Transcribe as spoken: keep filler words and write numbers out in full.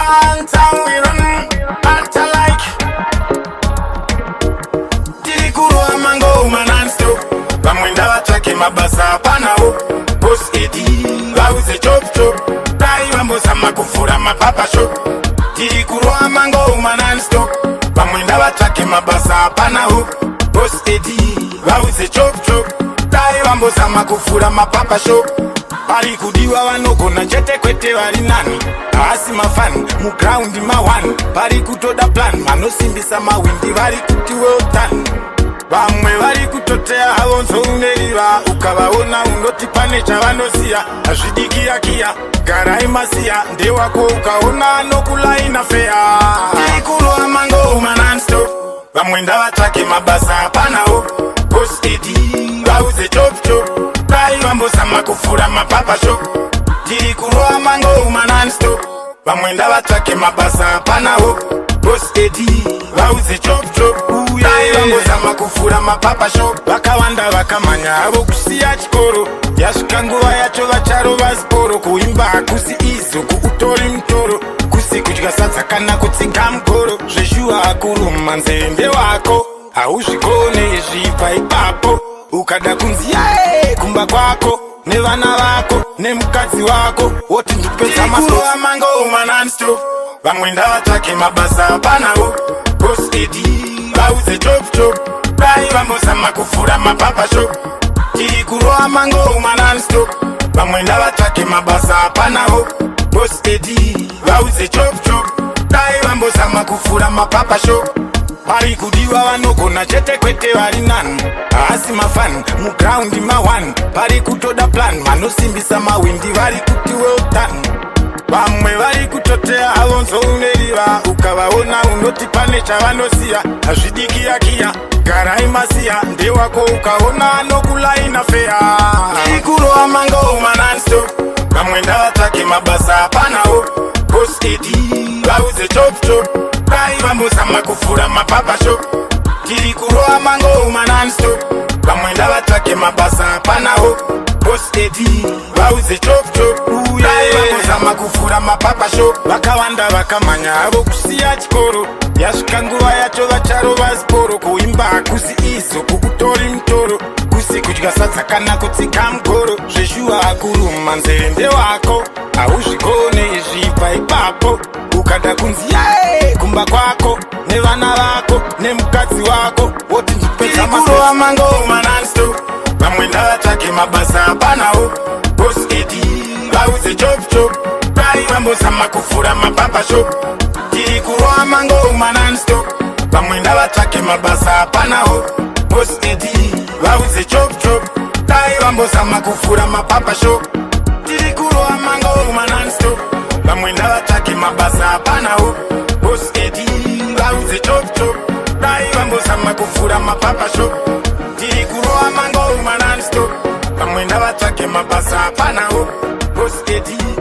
Downtown we run, alter like tiri kurwa mangoma non-stop. Vamwenda vatsvake mabasa apanawo. Boss Eddie vauze chop chop, dai vambozama kuvhura mapapa shop. Tiri kurwa mangoma non-stop. Vamwenda vatsvake mabasa apanawo. Boss Eddie vauze chop chop, dai vambozama kuvhura mapapa shop. Pari kudiwa vanogona chete kwete vari nani, haasi mafani muground mawani. Pari kutoda plan vanosimbisa mawindi vari kuti well done. Vamwe vari kutotea havo nzouneriva, ukavaona unoti pane chavanoziya. Hazvidikiyakiya garai masiya, ndewako ukaona anokulaina fea. Tiri kurwa mangoma non-stop. Vamwe ndavatsvake mabasa apanawo. Boss Eddie vauze chop chop, dai vambozama kuvhura mapapa shop. Tiri kurwa mangoma non-stop. Vamwe ndavatsvake mabasa apanawo. Boss Eddie vauze chop chop, dai vambozama kuvhura mapapa shop. Vakawanda vakamanya havo kusiya chikoro, yasvika nguva yacho vacharova ziporo. Kuimba hakusi izuku utori mutoro, kusi kudya sadza kana kutsiga mugoro. Zveshuwa hakuruma nzende wako, hauzvikone zvibva ipapo. Ukada kunzi yae kumba kwako nevana vako nemukadzi wako, woti ndipedza masoa mangoma non-stop. Vamwe ndavatsvake mabasa apanawo. Boss Eddie vauze chop chop, dai vambozama kuvhura mapapa shop. Tiri kurwa mangoma non-stop. Vamwe ndavatsvake mabasa apanawo. Boss Eddie vauze chop chop, dai vambozama kuvhura mapapa shop. Pari kudiwa vanogona chete kwete vari nani, haasi mafani muground mawani. Pari kutoda plan vanosimbisa mawindi vari kuti well done. Vamwe vari kutotea havo nzouneriva, ukavaona unoti pane chavanoziya. Hazvidikiyakiya garai masiya, ndewako ukaona anokulaina fea. Tiri kurwa mangoma non-stop. Vamwe ndavatsvake mabasa apanawo. Boss Eddie vauze chop chop, dai vambozama kuvhura mapapa shop. Tiri kurwa mangoma non-stop. Vamwe ndavatsvake mabasa apanawo. Boss Eddie vauze chop chop, dai vambozama kuvhura mapapa shop. Vakawanda vakamanya havo kusiya chikoro, yasvika nguva yacho vacharova ziporo. Kuimba hakusi izuku utori mutoro, kusi kudya sadza kana kutsiga mugoro. Zveshuwa hakuruma nzende wako, hauzvikone zvibva ipapo. Ukada kunzi yae kumba kwako nevana vako nemukadzi wako, woti ndipedza masoa mangoma non-stop. Vamwe ndavatsvake mabasa apanawo. Boss Eddie vauze chop chop, dai vambozama kuvhura mapapa shop. Tiri kurwa mangoma non-stop. Vamwe ndavatsvake mabasa apanawo. Boss Eddie vauze chop chop, dai vambozama kuvhura mapapa shop. Tiri kurwa mangoma non-stop. Vamwe ndavatsvake mabasa apanawo. Boss Eddie vauze chop chop, dai vambozama kuvhura mapapa shop. Tiri kurwa mangoma non-stop. Vamwe ndavatsvake mabasa apanawo. Boss Eddie